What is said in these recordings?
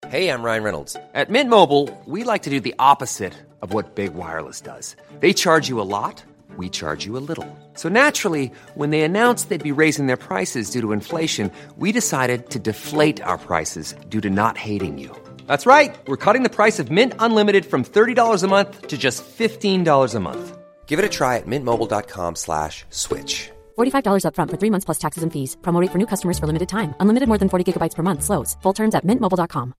Hey, I'm Ryan Reynolds. At Mint Mobile, we like to do the opposite of what Big Wireless does. They charge you a lot, we charge you a little. So naturally, when they announced they'd be raising their prices due to inflation, we decided to deflate our prices due to not hating you. That's right. We're cutting the price of Mint Unlimited from $30 a month to just $15 a month. Give it a try at mintmobile.com/switch. $45 up front for 3 months plus taxes and fees. Promo rate for new customers for limited time. Unlimited more than 40 gigabytes per month. Slows full terms at mintmobile.com.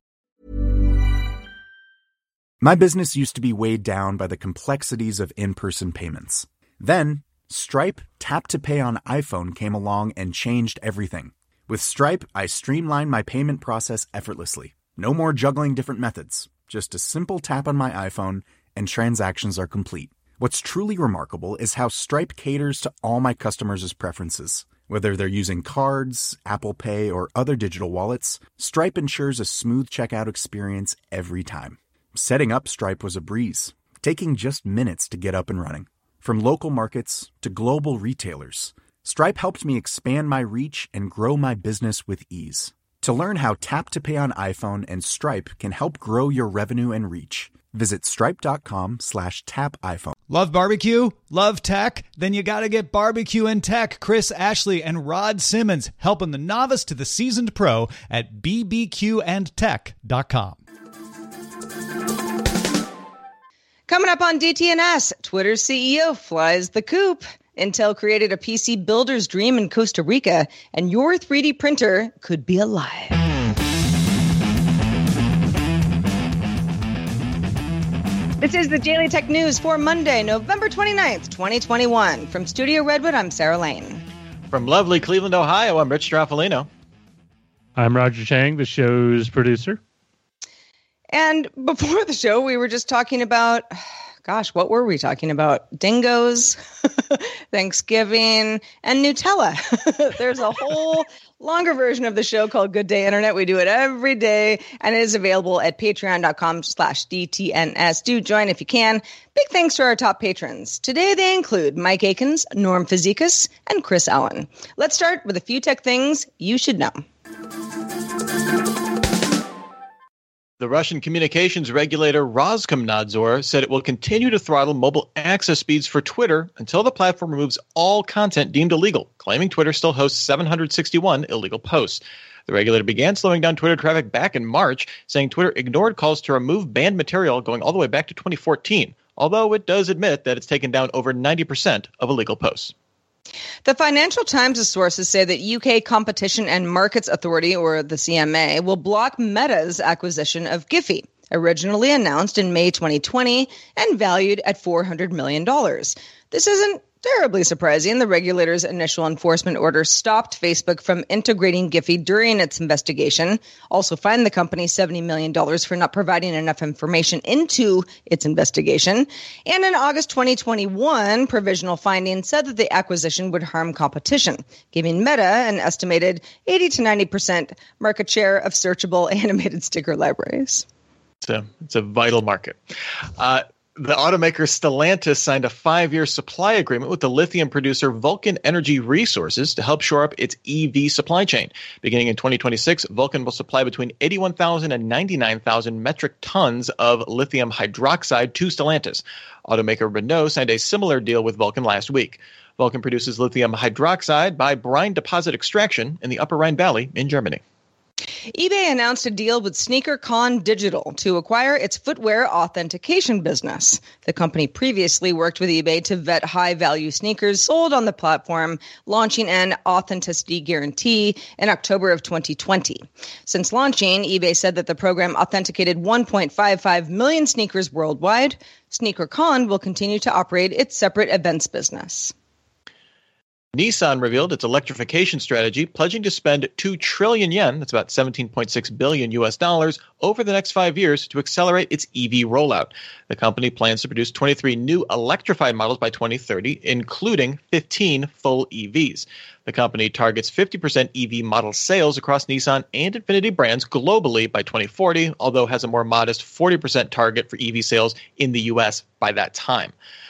My business used to be weighed down by the complexities of in-person payments. Then, Stripe Tap to Pay on iPhone came along and changed everything. With Stripe, I streamlined my payment process effortlessly. No more juggling different methods. Just a simple tap on my iPhone and transactions are complete. What's truly remarkable is how Stripe caters to all my customers' preferences. Whether they're using cards, Apple Pay, or other digital wallets, Stripe ensures a smooth checkout experience every time. Setting up Stripe was a breeze, taking just minutes to get up and running. From local markets to global retailers, Stripe helped me expand my reach and grow my business with ease. To learn how Tap to Pay on iPhone and Stripe can help grow your revenue and reach, visit stripe.com/tapiphone. Love barbecue? Love tech? Then you gotta get Barbecue and Tech. Chris Ashley and Rod Simmons helping the novice to the seasoned pro at bbqandtech.com. Coming up on DTNS, Twitter's CEO flies the coop. Intel created a PC builder's dream in Costa Rica, and your 3D printer could be alive. This is the Daily Tech News for Monday, November 29th, 2021. From Studio Redwood, I'm Sarah Lane. From lovely Cleveland, Ohio, I'm Rich Straffolino. I'm Roger Chang, the show's producer. And before the show, we were just talking about, what were we talking about? Dingoes, Thanksgiving, and Nutella. There's a whole longer version of the show called Good Day Internet. We do it every day, and it is available at patreon.com/DTNS. Do join if you can. Big thanks to our top patrons. Today they include Mike Akins, Norm Fazekas, and Chris Allen. Let's start with a few tech things you should know. The Russian communications regulator Roskomnadzor said it will continue to throttle mobile access speeds for Twitter until the platform removes all content deemed illegal, claiming Twitter still hosts 761 illegal posts. The regulator began slowing down Twitter traffic back in March, saying Twitter ignored calls to remove banned material going all the way back to 2014, although it does admit that it's taken down over 90% of illegal posts. The Financial Times' sources say that UK Competition and Markets Authority, or the CMA, will block Meta's acquisition of Giphy, originally announced in May 2020 and valued at $400 million. This isn't terribly surprising. The regulator's initial enforcement order stopped Facebook from integrating Giphy during its investigation, also fined the company $70 million for not providing enough information into its investigation. And in August 2021, provisional findings said that the acquisition would harm competition, giving Meta an estimated 80 to 90% market share of searchable animated sticker libraries. It's a vital market. The automaker Stellantis signed a 5-year supply agreement with the lithium producer Vulcan Energy Resources to help shore up its EV supply chain. Beginning in 2026, Vulcan will supply between 81,000 and 99,000 metric tons of lithium hydroxide to Stellantis. Automaker Renault signed a similar deal with Vulcan last week. Vulcan produces lithium hydroxide by brine deposit extraction in the Upper Rhine Valley in Germany. eBay announced a deal with SneakerCon Digital to acquire its footwear authentication business. The company previously worked with eBay to vet high-value sneakers sold on the platform, launching an authenticity guarantee in October of 2020. Since launching, eBay said that the program authenticated 1.55 million sneakers worldwide. SneakerCon will continue to operate its separate events business. Nissan revealed its electrification strategy, pledging to spend 2 trillion yen, that's about $17.6 billion US dollars, over the next 5 years to accelerate its EV rollout. The company plans to produce 23 new electrified models by 2030, including 15 full EVs. The company targets 50% EV model sales across Nissan and Infiniti brands globally by 2040, although has a more modest 40% target for EV sales in the US by that time.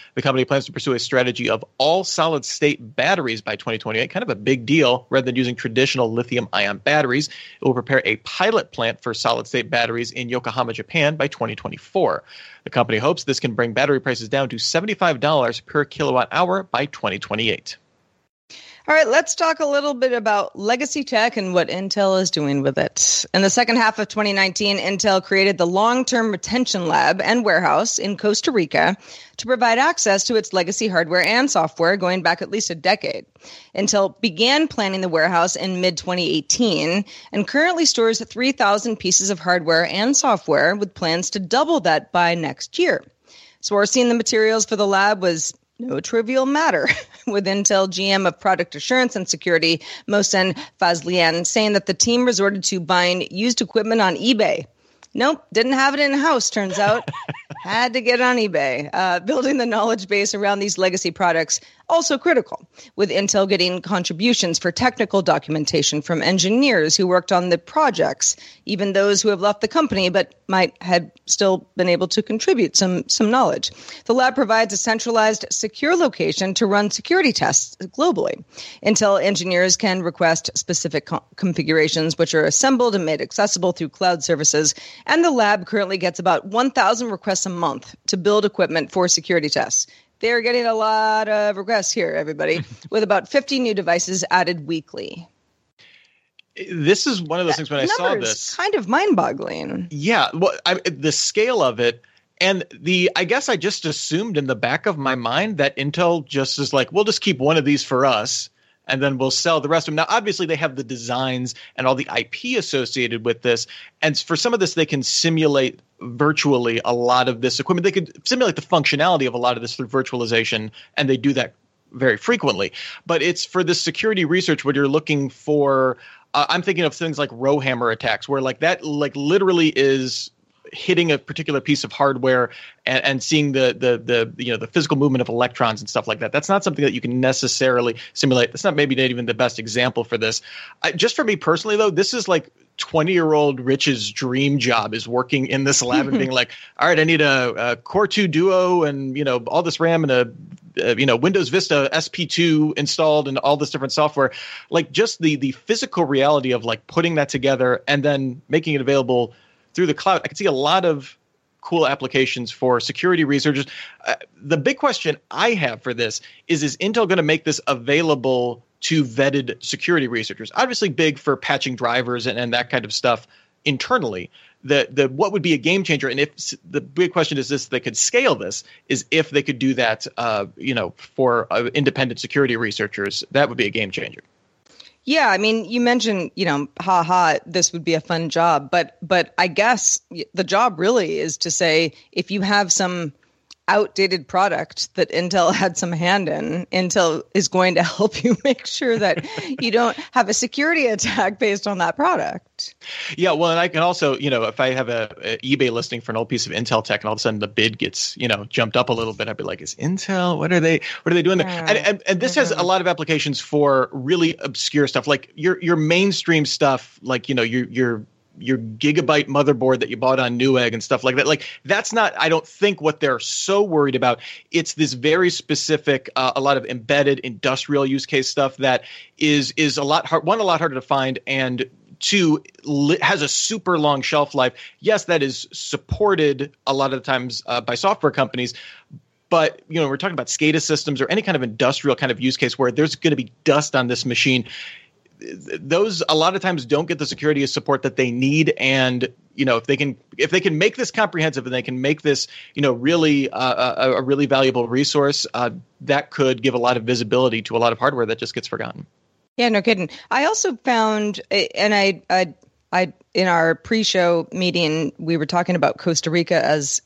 The company plans to pursue a strategy of all solid-state batteries by 2028, kind of a big deal. Rather than using traditional lithium-ion batteries, it will prepare a pilot plant for solid-state batteries in Yokohama, Japan by 2024. The company hopes this can bring battery prices down to $75 per kilowatt hour by 2028. All right, let's talk a little bit about legacy tech and what Intel is doing with it. In the second half of 2019, Intel created the Long-Term Retention Lab and Warehouse in Costa Rica to provide access to its legacy hardware and software going back at least a decade. Intel began planning the warehouse in mid-2018 and currently stores 3,000 pieces of hardware and software with plans to double that by next year. Sourcing the materials for the lab was no trivial matter, with Intel GM of Product Assurance and Security, Mohsen Fazlian, saying that the team resorted to buying used equipment on eBay. Nope, didn't have it in-house, turns out. Had to get on eBay. Building the knowledge base around these legacy products, also critical, with Intel getting contributions for technical documentation from engineers who worked on the projects, even those who have left the company but might have still been able to contribute some knowledge. The lab provides a centralized, secure location to run security tests globally. Intel engineers can request specific configurations, which are assembled and made accessible through cloud services, and the lab currently gets about 1,000 requests a month to build equipment for security tests. They're getting a lot of requests here, everybody, with about 50 new devices added weekly. This is one of those things when I saw this. Kind of mind-boggling. Yeah, well, the scale of it, and I guess I just assumed in the back of my mind that Intel just is like, we'll just keep one of these for us, and then we'll sell the rest of them. Now, obviously, they have the designs and all the IP associated with this, and for some of this, they can simulate virtually a lot of this equipment. They could simulate the functionality of a lot of this through virtualization, and they do that very frequently. But it's for this security research where you're looking for I'm thinking of things like rowhammer attacks, where like that like literally is hitting a particular piece of hardware and seeing the physical movement of electrons and stuff like that. That's not something that you can necessarily simulate. That's not even the best example for this. Just for me personally, though, this is like 20-year-old Rich's dream job, is working in this lab and being like, all right, I need a Core 2 Duo and all this RAM and a Windows Vista SP2 installed and all this different software. Like just the physical reality of like putting that together and then making it available through the cloud. I can see a lot of cool applications for security researchers. The big question I have for this is Intel going to make this available to vetted security researchers? Obviously big for patching drivers and that kind of stuff internally. The what would be a game changer, and if the big question is this, they could scale this, is if they could do that for independent security researchers, that would be a game changer. Yeah, I mean, you mentioned, this would be a fun job, but I guess the job really is to say, if you have some outdated product that Intel had some hand in, Intel is going to help you make sure that you don't have a security attack based on that product. Yeah, well, and I can also, if I have a eBay listing for an old piece of Intel tech and all of a sudden the bid gets, jumped up a little bit, I'd be like, is Intel, what are they doing there? And this has a lot of applications for really obscure stuff, like your mainstream stuff, like, your gigabyte motherboard that you bought on Newegg and stuff like that. Like that's not, I don't think, what they're so worried about. It's this very specific, a lot of embedded industrial use case stuff that is a lot harder to find, and two, has a super long shelf life. Yes, that is supported a lot of the times by software companies. But, we're talking about SCADA systems or any kind of industrial kind of use case where there's going to be dust on this machine. Those a lot of times don't get the security support that they need, and if they can make this comprehensive and they can make this really a really valuable resource, that could give a lot of visibility to a lot of hardware that just gets forgotten. Yeah, no kidding. I also found, and I in our pre-show meeting, we were talking about Costa Rica as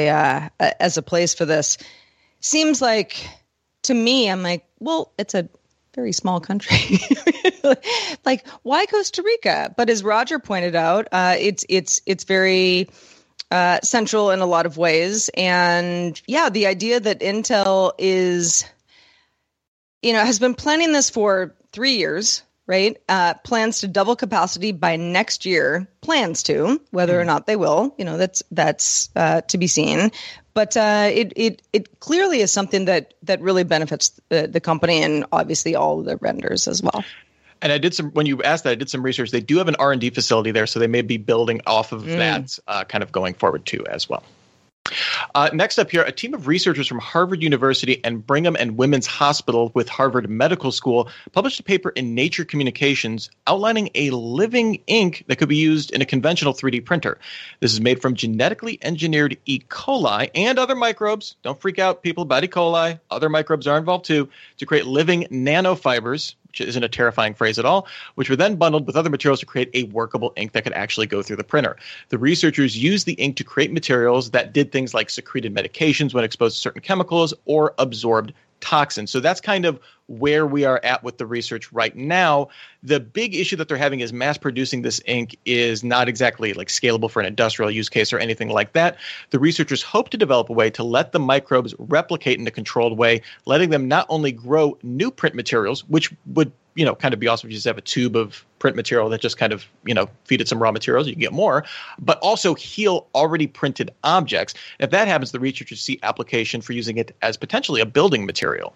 a place for this. Seems like to me, I'm like, well, it's a very small country. Like, why Costa Rica? But as Roger pointed out, it's very central in a lot of ways. And yeah, the idea that Intel is, has been planning this for 3 years, right, plans to double capacity by next year. Plans to, whether or not they will, that's to be seen. But it clearly is something that really benefits the company and obviously all of the vendors as well. And when you asked that, I did some research. They do have an R&D facility there, so they may be building off of that kind of going forward too as well. Next up here, a team of researchers from Harvard University and Brigham and Women's Hospital with Harvard Medical School published a paper in Nature Communications outlining a living ink that could be used in a conventional 3D printer. This is made from genetically engineered E. coli and other microbes. Don't freak out, people, about E. coli. Other microbes are involved too, to create living nanofibers, which isn't a terrifying phrase at all, which were then bundled with other materials to create a workable ink that could actually go through the printer. The researchers used the ink to create materials that did things like secreted medications when exposed to certain chemicals or absorbed toxins. So that's kind of where we are at with the research right now. The big issue that they're having is mass producing this ink is not exactly like scalable for an industrial use case or anything like that. The researchers hope to develop a way to let the microbes replicate in a controlled way, letting them not only grow new print materials, which would kind of be awesome if you just have a tube of print material that just kind of, feed it some raw materials, you can get more, but also heal already printed objects. And if that happens, the researchers see application for using it as potentially a building material.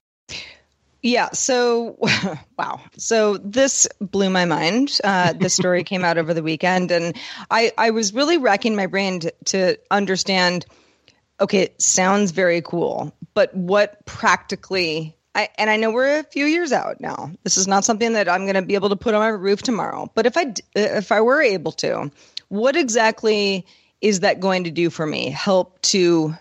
Yeah. So, wow. So this blew my mind. This story came out over the weekend, and I was really racking my brain to understand, okay, it sounds very cool, but what practically, and I know we're a few years out now. This is not something that I'm going to be able to put on my roof tomorrow. But if I were able to, what exactly is that going to do for me? Help to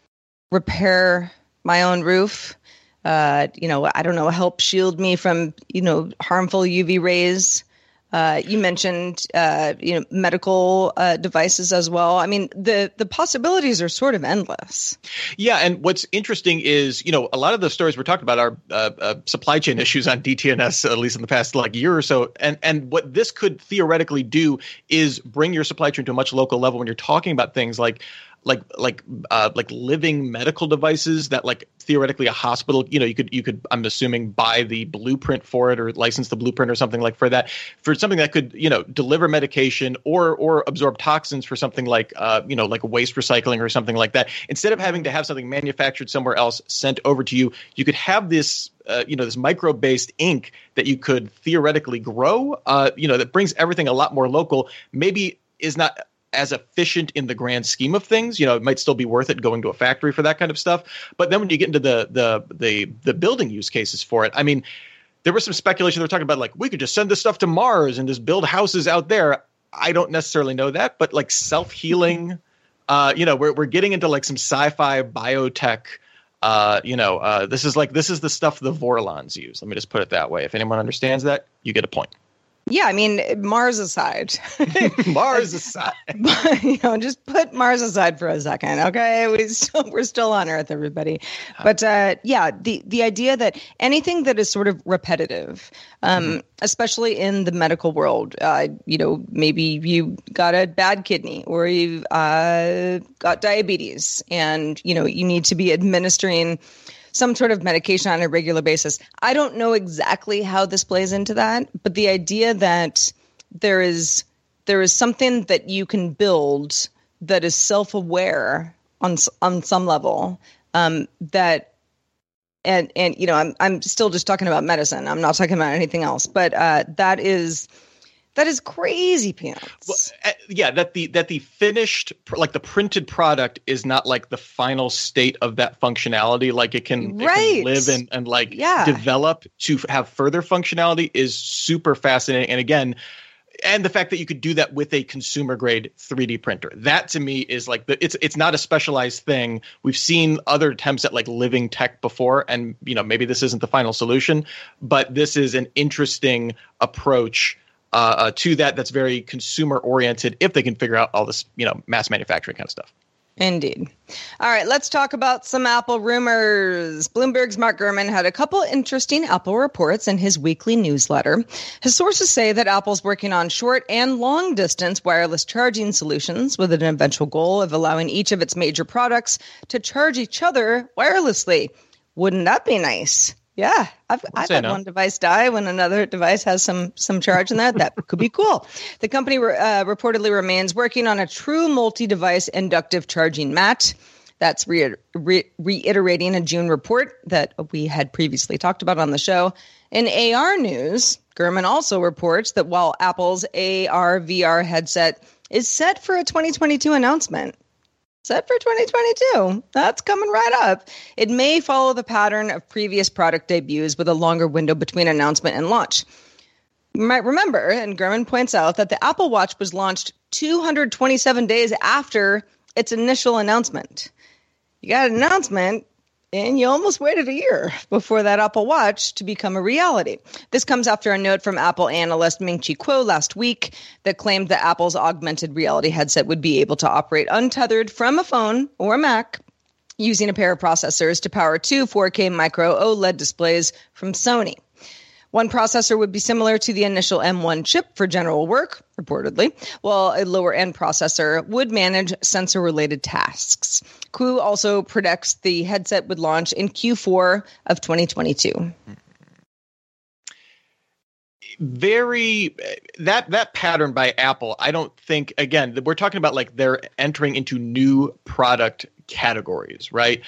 repair my own roof? I don't know, help shield me from, harmful UV rays. You mentioned, medical devices as well. I mean, the possibilities are sort of endless. Yeah. And what's interesting is, a lot of the stories we're talking about are supply chain issues on DTNS, at least in the past year or so. And what this could theoretically do is bring your supply chain to a much local level when you're talking about things like living medical devices that theoretically a hospital, you could I'm assuming buy the blueprint for it or license the blueprint or something for that, for something that could, deliver medication or absorb toxins for something like waste recycling or something like that. Instead of having to have something manufactured somewhere else sent over to you, you could have this this microbe-based ink that you could theoretically grow, that brings everything a lot more local, maybe is not as efficient in the grand scheme of things. It might still be worth it going to a factory for that kind of stuff. But then when you get into the building use cases for it, I mean, there was some speculation. They were talking about we could just send this stuff to Mars and just build houses out there. I don't necessarily know that, but self-healing, we're getting into some sci-fi biotech. This is the stuff the Vorlons use. Let me just put it that way. If anyone understands that, you get a point. Yeah, I mean, Mars aside. Mars aside. Just put Mars aside for a second, okay? We're still on Earth, everybody. But the idea that anything that is sort of repetitive, especially in the medical world, maybe you got a bad kidney or you've got diabetes and, you need to be administering some sort of medication on a regular basis. I don't know exactly how this plays into that, but the idea that there is something that you can build that is self-aware on some level, I'm still just talking about medicine. I'm not talking about anything else, but that is crazy pants. Well, that the finished, the printed product is not the final state of that functionality. It can live and develop to have further functionality is super fascinating. And again, and the fact that you could do that with a consumer grade 3D printer, that to me is it's not a specialized thing. We've seen other attempts at living tech before, and maybe this isn't the final solution, but this is an interesting approach to that's very consumer oriented if they can figure out all this, mass manufacturing kind of stuff. Indeed. All right, let's talk about some Apple rumors. Bloomberg's Mark Gurman had a couple interesting Apple reports in his weekly newsletter. His sources say that Apple's working on short and long distance wireless charging solutions with an eventual goal of allowing each of its major products to charge each other wirelessly. Wouldn't that be nice? Yeah, I've had one device die when another device has some charge in that. That could be cool. The company reportedly remains working on a true multi-device inductive charging mat. That's reiterating a June report that we had previously talked about on the show. In AR news, Gurman also reports that while Apple's AR/VR headset is set for a 2022 announcement, set for 2022. That's coming right up. It may follow the pattern of previous product debuts with a longer window between announcement and launch. You might remember, and Gurman points out, that the Apple Watch was launched 227 days after its initial announcement. You got an announcement, and you almost waited a year before that Apple Watch to become a reality. This comes after a note from Apple analyst Ming-Chi Kuo last week that claimed that Apple's augmented reality headset would be able to operate untethered from a phone or a Mac using a pair of processors to power two 4K micro OLED displays from Sony. One processor would be similar to the initial M1 chip for general work, reportedly, while a lower-end processor would manage sensor-related tasks. Kuo also predicts the headset would launch in Q4 of 2022. That pattern by Apple, I don't think, again, we're talking about like they're entering into new product categories, right?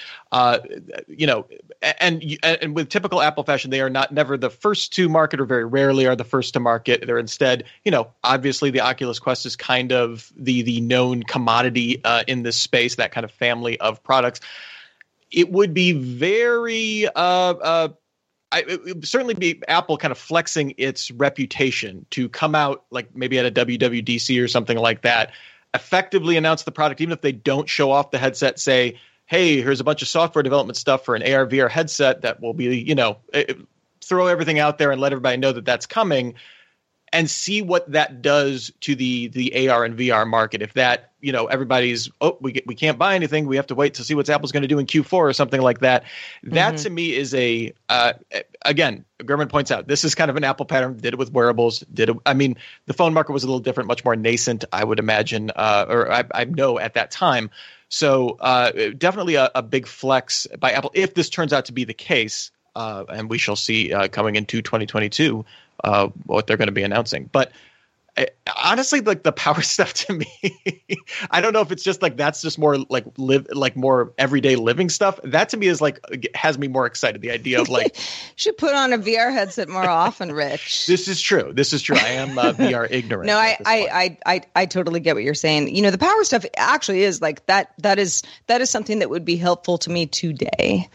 And with typical Apple fashion, they are never the first to market, or very rarely are the first to market. They're instead, obviously the Oculus Quest is kind of the known commodity in this space, that kind of family of products. It would be very it would certainly be Apple kind of flexing its reputation to come out like maybe at a WWDC or something like that, effectively announce the product, even if they don't show off the headset, say, hey, here's a bunch of software development stuff for an AR VR headset that will be, throw everything out there and let everybody know that that's coming, and see what that does to the AR and VR market. If that, everybody's, we can't buy anything, we have to wait to see what Apple's going to do in Q4 or something like that. That to me is again, Gurman points out, this is kind of an Apple pattern. Did it with wearables. The phone market was a little different, much more nascent, I would imagine, or I know at that time. So definitely a big flex by Apple if this turns out to be the case, and we shall see coming into 2022 what they're going to be announcing. But honestly, like the power stuff to me, I don't know if it's just like that's just more like more everyday living stuff. That to me is like has me more excited. The idea of like should put on a VR headset more often, Rich. This is true. I am VR ignorant. No, I totally get what you're saying. The power stuff actually is like that. That is something that would be helpful to me today.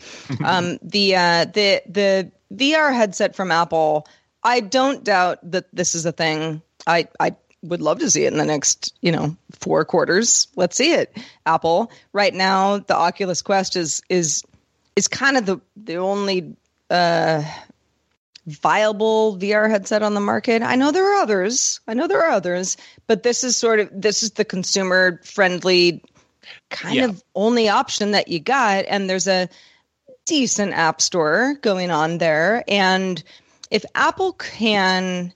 The VR headset from Apple, I don't doubt that this is a thing. I would love to see it in the next, 4 quarters. Let's see it. Apple right now, the Oculus Quest is kind of the only viable VR headset on the market. I know there are others, but this is the consumer friendly kind of only option that you got. And there's a decent app store going on there. And if Apple can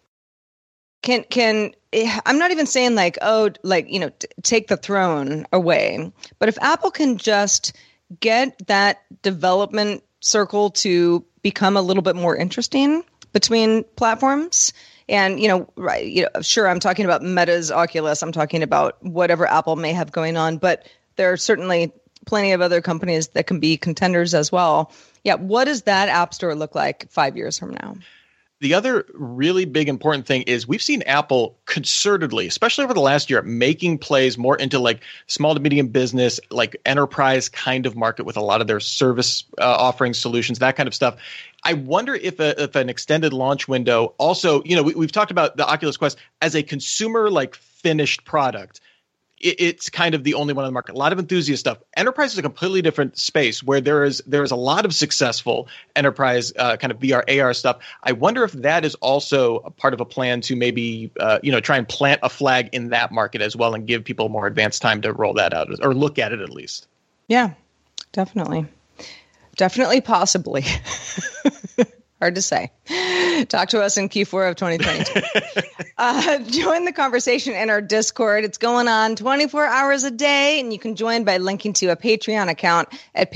I'm not even saying take the throne away, but if Apple can just get that development circle to become a little bit more interesting between platforms, and sure, I'm talking about Meta's Oculus, I'm talking about whatever Apple may have going on, but there are certainly plenty of other companies that can be contenders as well. Yeah, what does that app store look like 5 years from now? The other really big important thing is we've seen Apple concertedly, especially over the last year, making plays more into like small to medium business, like enterprise kind of market with a lot of their service offering solutions, that kind of stuff. I wonder if an extended launch window also, we've talked about the Oculus Quest as a consumer like finished product. It's kind of the only one on the market. A lot of enthusiast stuff. Enterprise is a completely different space where there is a lot of successful enterprise kind of VR AR stuff. I wonder if that is also a part of a plan to maybe try and plant a flag in that market as well and give people more advanced time to roll that out or look at it at least. Yeah, definitely, possibly. Hard to say. Talk to us in Q4 of 2022. Join the conversation in our Discord. It's going on 24 hours a day, and you can join by linking to a Patreon account at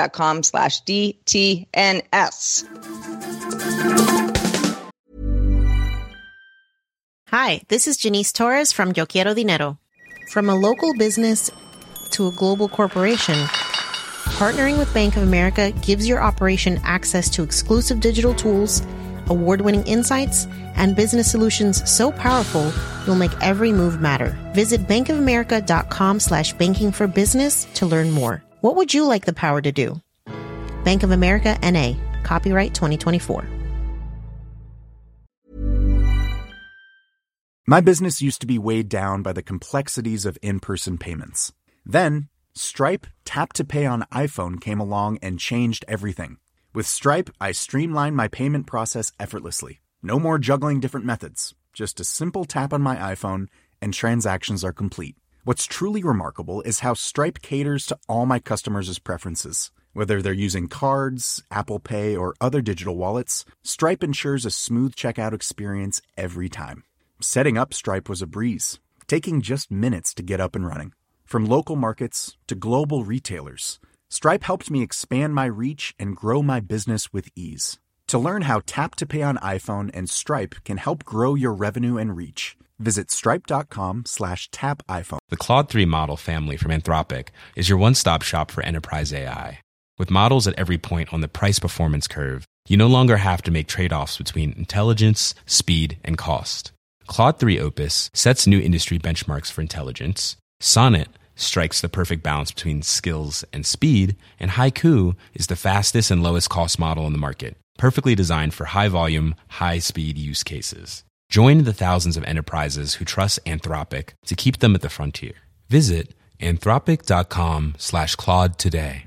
patreon.com/DTNS. Hi, this is Janice Torres from Yo Quiero Dinero. From a local business to a global corporation, partnering with Bank of America gives your operation access to exclusive digital tools, award-winning insights, and business solutions so powerful you'll make every move matter. Visit bankofamerica.com/banking for business to learn more. What would you like the power to do? Bank of America, N.A. Copyright 2024. My business used to be weighed down by the complexities of in-person payments. Then, Stripe Tap to Pay on iPhone came along and changed everything. With Stripe, I streamlined my payment process effortlessly. No more juggling different methods. Just a simple tap on my iPhone and transactions are complete. What's truly remarkable is how Stripe caters to all my customers' preferences. Whether they're using cards, Apple Pay, or other digital wallets, Stripe ensures a smooth checkout experience every time. Setting up Stripe was a breeze, taking just minutes to get up and running. From local markets to global retailers, Stripe helped me expand my reach and grow my business with ease. To learn how Tap to Pay on iPhone and Stripe can help grow your revenue and reach, visit stripe.com/tapiphone. The Claude 3 model family from Anthropic is your one-stop shop for enterprise AI. With models at every point on the price-performance curve, you no longer have to make trade-offs between intelligence, speed, and cost. Claude 3 Opus sets new industry benchmarks for intelligence. Sonnet strikes the perfect balance between skills and speed. And Haiku is the fastest and lowest cost model in the market, perfectly designed for high-volume, high-speed use cases. Join the thousands of enterprises who trust Anthropic to keep them at the frontier. Visit anthropic.com/Claude today.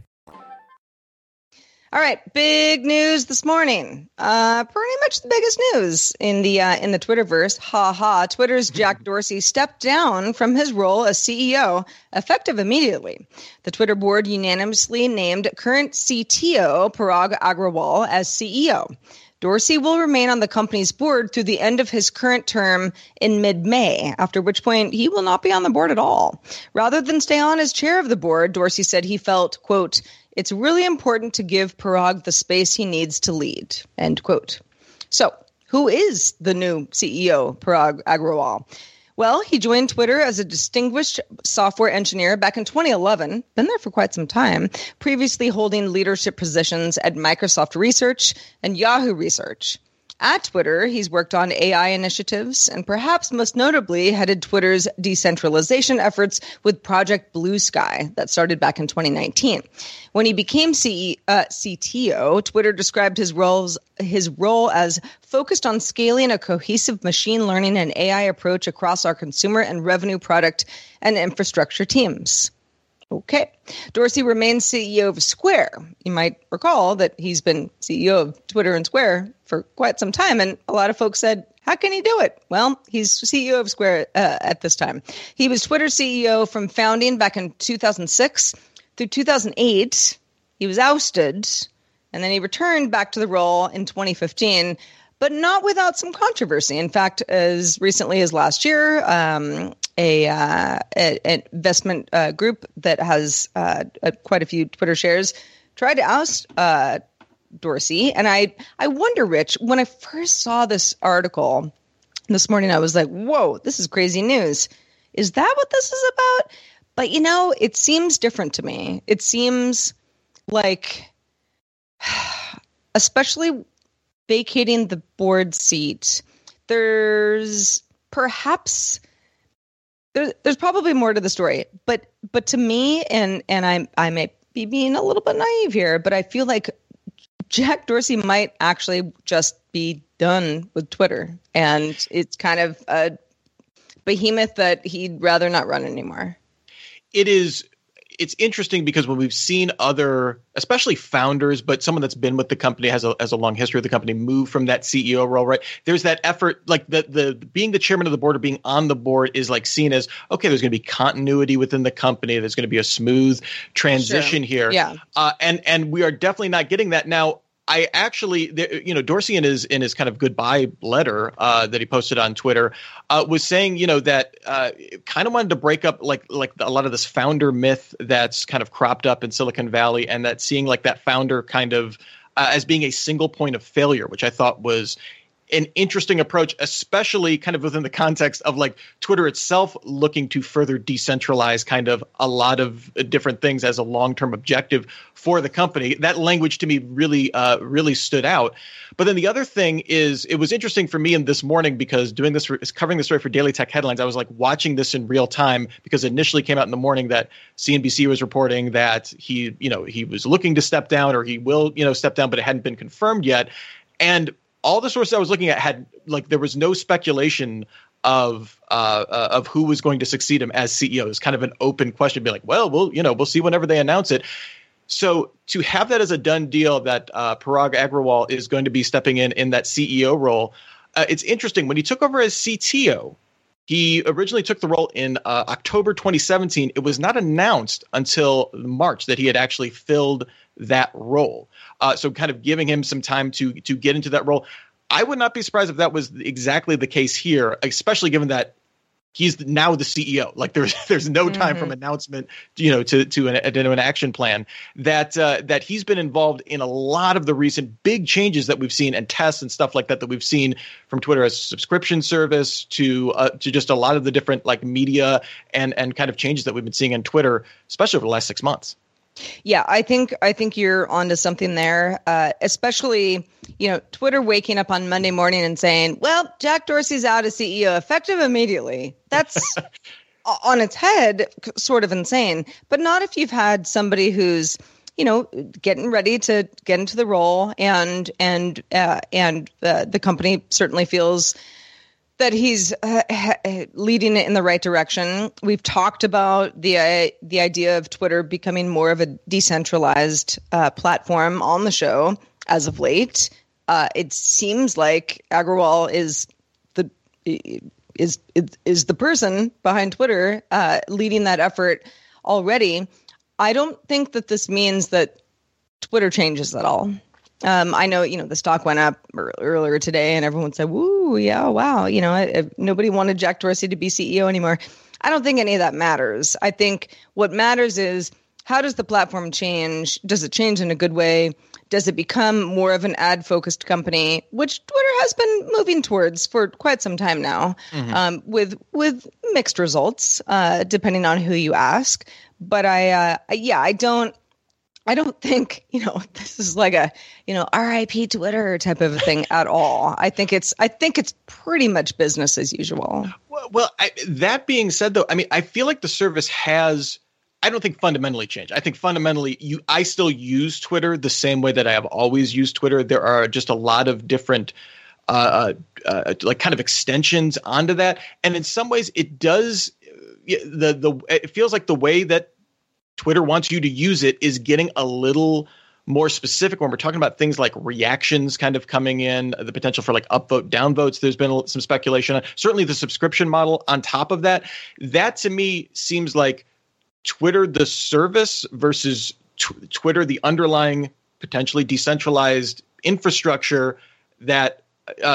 All right, big news this morning. Pretty much the biggest news in the Twitterverse. Ha ha. Twitter's Jack Dorsey stepped down from his role as CEO, effective immediately. The Twitter board unanimously named current CTO Parag Agrawal as CEO. Dorsey will remain on the company's board through the end of his current term in mid-May, after which point he will not be on the board at all. Rather than stay on as chair of the board, Dorsey said he felt, quote, "It's really important to give Parag the space he needs to lead," end quote. So, who is the new CEO, Parag Agrawal? Well, he joined Twitter as a distinguished software engineer back in 2011, been there for quite some time, previously holding leadership positions at Microsoft Research and Yahoo Research. At Twitter, he's worked on AI initiatives and perhaps most notably headed Twitter's decentralization efforts with Project Blue Sky that started back in 2019. When he became CTO, Twitter described his role as focused on scaling a cohesive machine learning and AI approach across our consumer and revenue product and infrastructure teams. Okay. Dorsey remains CEO of Square. You might recall that he's been CEO of Twitter and Square for quite some time, and a lot of folks said, how can he do it? Well, he's CEO of Square at this time. He was Twitter CEO from founding back in 2006 through 2008. He was ousted, and then he returned back to the role in 2015, but not without some controversy. In fact, as recently as last year, an investment group that has quite a few Twitter shares tried to oust Dorsey. And I wonder, Rich, when I first saw this article this morning, I was like, whoa, this is crazy news. Is that what this is about? But, you know, it seems different to me. It seems like, especially vacating the board seat, there's perhaps... There's probably more to the story, but to me, and I may be being a little bit naive here, but I feel like Jack Dorsey might actually just be done with Twitter, and it's kind of a behemoth that he'd rather not run anymore. It's interesting because when we've seen other, especially founders, but someone that's been with the company, has a long history of the company, move from that CEO role, right? There's that effort, like the being the chairman of the board or being on the board is like seen as, okay, there's going to be continuity within the company. There's going to be a smooth transition here. Yeah. And we are definitely not getting that now. I actually, Dorsey in his kind of goodbye letter that he posted on Twitter was saying, that kind of wanted to break up like a lot of this founder myth that's kind of cropped up in Silicon Valley, and that seeing like that founder kind of as being a single point of failure, which I thought was an interesting approach, especially kind of within the context of like Twitter itself looking to further decentralize kind of a lot of different things as a long-term objective for the company. That language to me really stood out. But then the other thing is, it was interesting for me in this morning because covering this story for Daily Tech Headlines, I was like watching this in real time because it initially came out in the morning that CNBC was reporting that he was looking to step down, or he will, step down, but it hadn't been confirmed yet. And all the sources I was looking at had there was no speculation of who was going to succeed him as CEO. It was kind of an open question, be like, well, we'll see whenever they announce it. So to have that as a done deal, that Parag Agrawal is going to be stepping in that CEO role, it's interesting. When he took over as CTO, he originally took the role in October 2017. It was not announced until March that he had actually filled that role. So kind of giving him some time to get into that role. I would not be surprised if that was exactly the case here, especially given that he's now the CEO. Like there's no time from announcement, to an action plan. That he's been involved in a lot of the recent big changes that we've seen and tests and stuff like that we've seen from Twitter as a subscription service to just a lot of the different like media and kind of changes that we've been seeing on Twitter, especially over the last 6 months. Yeah, I think you're onto something there, especially, Twitter waking up on Monday morning and saying, well, Jack Dorsey's out as CEO effective immediately. That's on its head sort of insane, but not if you've had somebody who's, getting ready to get into the role and the company certainly feels that he's leading it in the right direction. We've talked about the idea of Twitter becoming more of a decentralized platform on the show as of late. It seems like Agrawal is the person behind Twitter leading that effort already. I don't think that this means that Twitter changes at all. I know, the stock went up earlier today and everyone said, woo, yeah, wow. Nobody wanted Jack Dorsey to be CEO anymore. I don't think any of that matters. I think what matters is, how does the platform change? Does it change in a good way? Does it become more of an ad-focused company, which Twitter has been moving towards for quite some time now, with mixed results, depending on who you ask. But I don't think, this is like a, RIP Twitter type of a thing at all. I think it's pretty much business as usual. Well, that being said, though, I feel like the service has, I don't think fundamentally changed. I think fundamentally, I still use Twitter the same way that I have always used Twitter. There are just a lot of different like kind of extensions onto that. And in some ways it does, it feels like the way that Twitter wants you to use it is getting a little more specific when we're talking about things like reactions kind of coming in, the potential for like upvote, downvotes. There's been some speculation on certainly the subscription model on top of that. That to me seems like Twitter, the service, versus Twitter, the underlying potentially decentralized infrastructure that,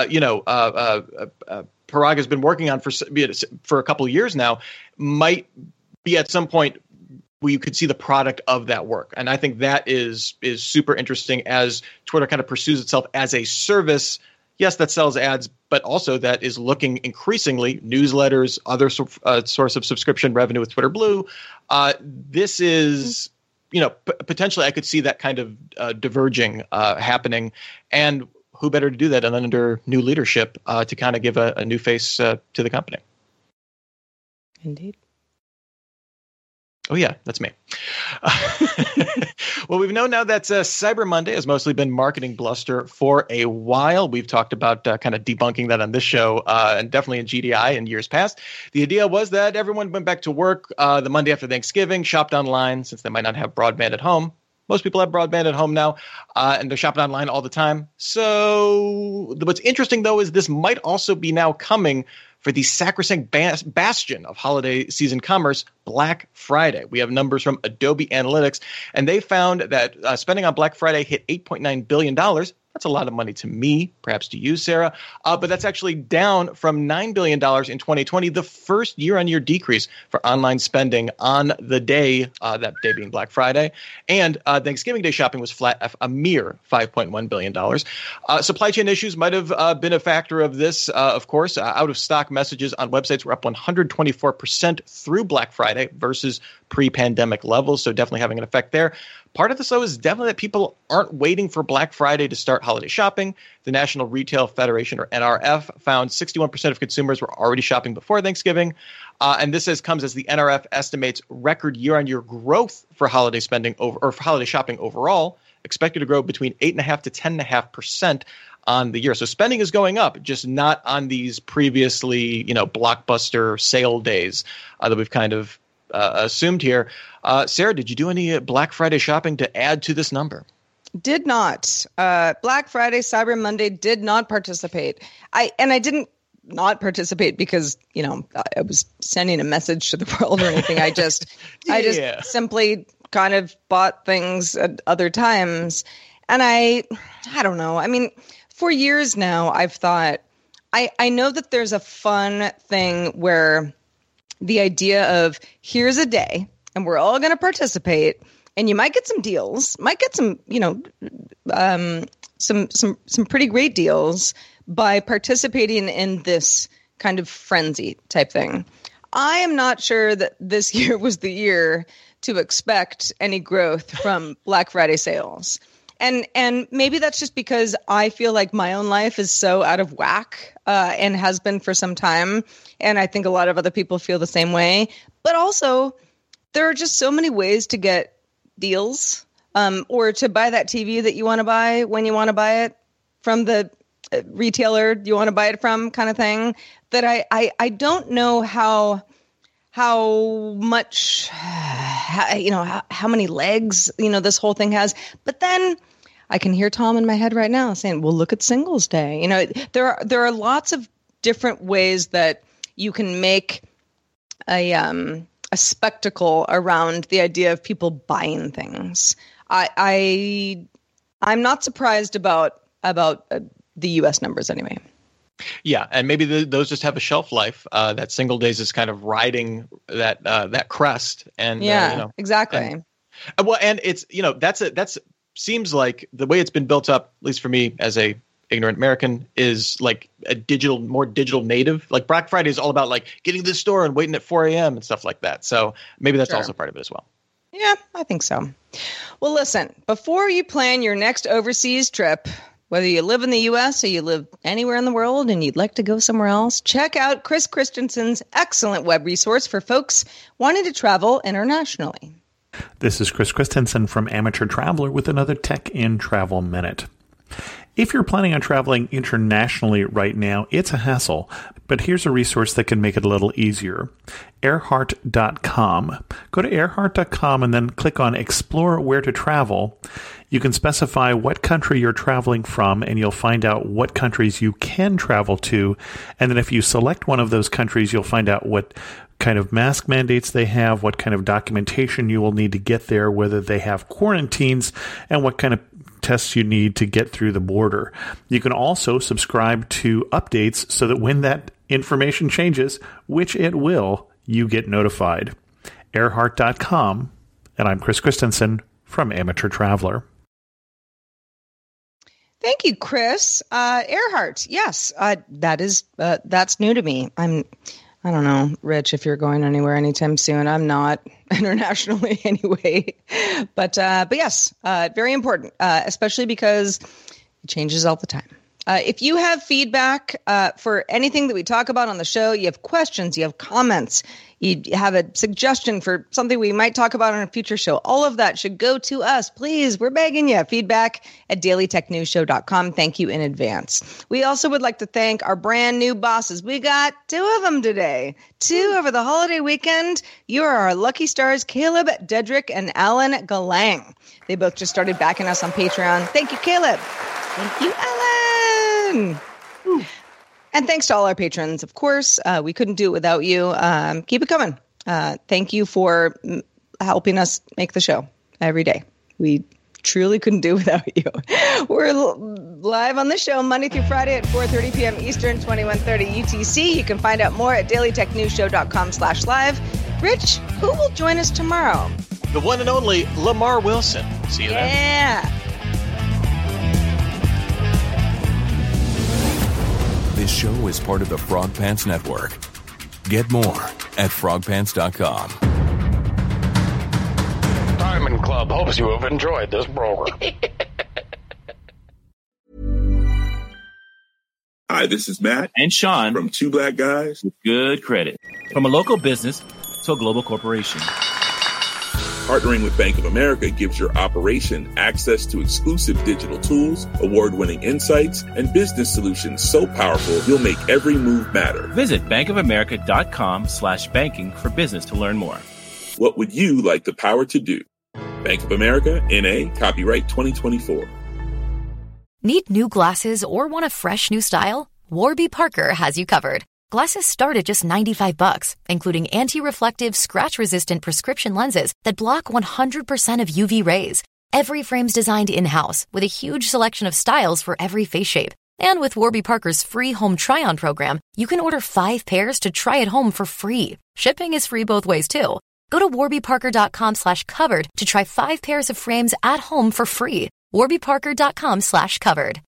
Parag has been working on for a couple of years now, might be at some point where you could see the product of that work. And I think that is super interesting as Twitter kind of pursues itself as a service. Yes, that sells ads, but also that is looking increasingly newsletters, other source of subscription revenue with Twitter Blue. This is, potentially I could see that kind of diverging happening. And who better to do that than under new leadership to kind of give a new face to the company. Indeed. Oh, yeah, that's me. Well, we've known now that Cyber Monday has mostly been marketing bluster for a while. We've talked about kind of debunking that on this show and definitely in GDI in years past. The idea was that everyone went back to work the Monday after Thanksgiving, shopped online since they might not have broadband at home. Most people have broadband at home now, and they're shopping online all the time. So what's interesting, though, is this might also be now coming for the sacrosanct bastion of holiday season commerce, Black Friday. We have numbers from Adobe Analytics, and they found that spending on Black Friday hit $8.9 billion. That's a lot of money to me, perhaps to you, Sarah. But that's actually down from $9 billion in 2020, the first year-on-year decrease for online spending on the day, that day being Black Friday. And Thanksgiving Day shopping was flat at a mere $5.1 billion. Supply chain issues might have been a factor of this, of course. Out-of-stock messages on websites were up 124% through Black Friday versus pre-pandemic levels, so definitely having an effect there. Part of this, though, is definitely that people aren't waiting for Black Friday to start holiday shopping. The National Retail Federation, or NRF, found 61% of consumers were already shopping before Thanksgiving. And this comes as the NRF estimates record year-on-year growth for holiday spending for holiday shopping overall, expected to grow between 8.5% to 10.5% on the year. So spending is going up, just not on these previously, blockbuster sale days that we've kind of assumed here. Sarah, did you do any Black Friday shopping to add to this number? Did not. Black Friday, Cyber Monday, did not participate. I didn't not participate because, I was sending a message to the world or anything. I just simply kind of bought things at other times. And I don't know. I mean, for years now, I've thought, I know that there's a fun thing where the idea of here's a day and we're all going to participate and you might get some deals, might get some, some pretty great deals by participating in this kind of frenzy type thing. I am not sure that this year was the year to expect any growth from Black Friday sales. And maybe that's just because I feel like my own life is so out of whack and has been for some time. And I think a lot of other people feel the same way. But also, there are just so many ways to get deals or to buy that TV that you want to buy when you want to buy it from the retailer you want to buy it from kind of thing, that I don't know how much, how many legs, this whole thing has. But then I can hear Tom in my head right now saying, well, look at Singles Day. There are lots of different ways that you can make a spectacle around the idea of people buying things. I'm not surprised about the U.S. numbers anyway. Yeah, and maybe those just have a shelf life. That Single Days is kind of riding that crest, and exactly. And it's that's seems like the way it's been built up, at least for me as a ignorant American, is like more digital native. Like Black Friday is all about like getting to the store and waiting at 4 a.m. and stuff like that. So maybe that's also part of it as well. Yeah, I think so. Well, listen, before you plan your next overseas trip, whether you live in the U.S. or you live anywhere in the world and you'd like to go somewhere else, check out Chris Christensen's excellent web resource for folks wanting to travel internationally. This is Chris Christensen from Amateur Traveler with another Tech in Travel Minute. If you're planning on traveling internationally right now, it's a hassle, but here's a resource that can make it a little easier. Airheart.com. Go to airheart.com and then click on Explore Where to Travel. You can specify what country you're traveling from, and you'll find out what countries you can travel to. And then if you select one of those countries, you'll find out what kind of mask mandates they have, what kind of documentation you will need to get there, whether they have quarantines, and what kind of tests you need to get through the border. You can also subscribe to updates so that when that information changes, which it will, you get notified. Airheart.com, and I'm Chris Christensen from Amateur Traveler. Thank you, Chris. Airheart, yes, that's new to me. I don't know, Rich, if you're going anywhere anytime soon. I'm not internationally anyway. But yes, very important, especially because it changes all the time. If you have feedback for anything that we talk about on the show, you have questions, you have comments, you have a suggestion for something we might talk about on a future show, all of that should go to us. Please, we're begging you. Feedback at dailytechnewsshow.com. Thank you in advance. We also would like to thank our brand new bosses. We got 2 of them today. 2 over the holiday weekend. You are our lucky stars, Caleb Dedrick and Alan Galang. They both just started backing us on Patreon. Thank you, Caleb. Thank you, Alan. And thanks to all our patrons, of course. We couldn't do it without you. Keep it coming. Thank you for helping us make the show every day. We truly couldn't do it without you. We're live on the show Monday through Friday at 4:30 p.m. Eastern, 21:30 UTC. You can find out more at dailytechnewsshow.com/live. Rich, who will join us tomorrow? The one and only Lamar Wilson. See you then. Yeah. This show is part of the Frog Pants Network. Get more at frogpants.com. Diamond Club hopes you have enjoyed this program. Hi, this is Matt and Sean from Two Black Guys with Good Credit. From a local business to a global corporation. Partnering with Bank of America gives your operation access to exclusive digital tools, award-winning insights, and business solutions so powerful you'll make every move matter. Visit bankofamerica.com/banking for business to learn more. What would you like the power to do? Bank of America, N.A., copyright 2024. Need new glasses or want a fresh new style? Warby Parker has you covered. Glasses start at just $95, including anti-reflective, scratch-resistant prescription lenses that block 100% of UV rays. Every frame's designed in-house with a huge selection of styles for every face shape. And with Warby Parker's free home try-on program, you can order 5 pairs to try at home for free. Shipping is free both ways, too. Go to warbyparker.com/covered to try 5 pairs of frames at home for free. warbyparker.com/covered.